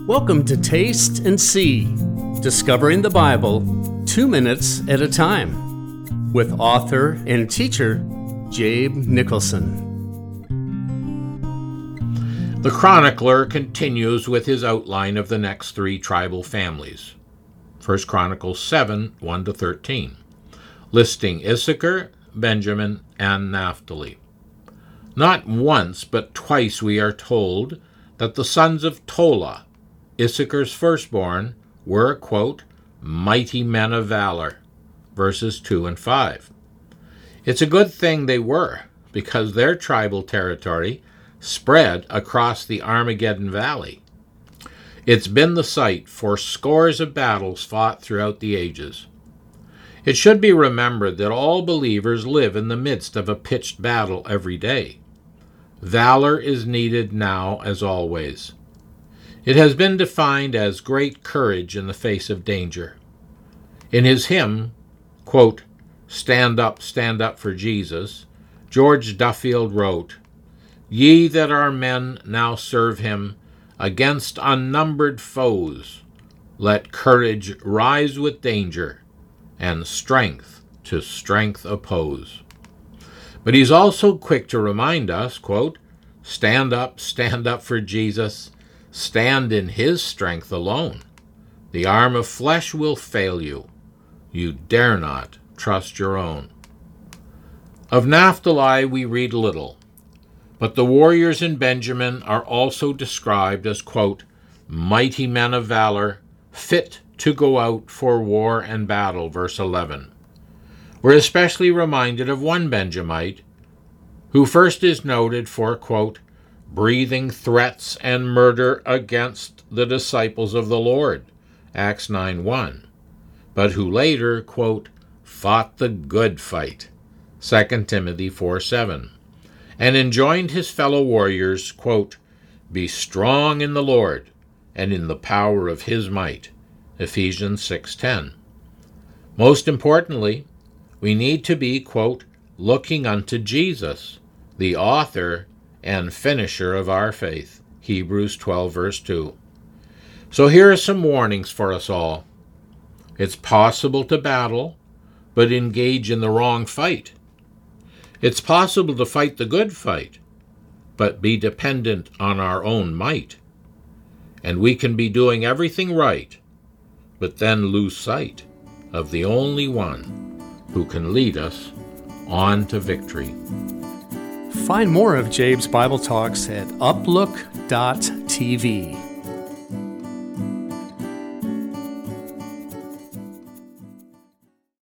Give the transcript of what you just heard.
Welcome to Taste and See, discovering the Bible 2 minutes at a time, with author and teacher Jabe Nicholson. The chronicler continues with his outline of the next three tribal families. 1 Chronicles 7, 1-13, listing Issachar, Benjamin, and Naphtali. Not once, but twice we are told that the sons of Tola, Issachar's firstborn, were, quote, mighty men of valor, verses 2 and 5. It's a good thing they were, because their tribal territory spread across the Armageddon Valley. It's been the site for scores of battles fought throughout the ages. It should be remembered that all believers live in the midst of a pitched battle every day. Valor is needed now as always. It has been defined as great courage in the face of danger. In his hymn, quote, stand up for Jesus," George Duffield wrote, "Ye that are men now serve him against unnumbered foes. Let courage rise with danger, and strength to strength oppose." But he's also quick to remind us, quote, stand up for Jesus, stand in his strength alone. The arm of flesh will fail you. You dare not trust your own. Of Naphtali we read little, but the warriors in Benjamin are also described as, quote, mighty men of valor, fit to go out for war and battle, verse 11. We're especially reminded of one Benjamite, who first is noted for, quote, breathing threats and murder against the disciples of the Lord, Acts 9:1, but who later, quote, fought the good fight, 2 Timothy 4:7, and enjoined his fellow warriors, quote, be strong in the Lord and in the power of his might, Ephesians 6:10. Most importantly, we need to be, quote, looking unto Jesus, the author and finisher of our faith, Hebrews 12, verse 2. So here are some warnings for us all. It's possible to battle, but engage in the wrong fight. It's possible to fight the good fight, but be dependent on our own might. And we can be doing everything right, but then lose sight of the only one who can lead us on to victory. Find more of Jabe's Bible Talks at uplook.tv.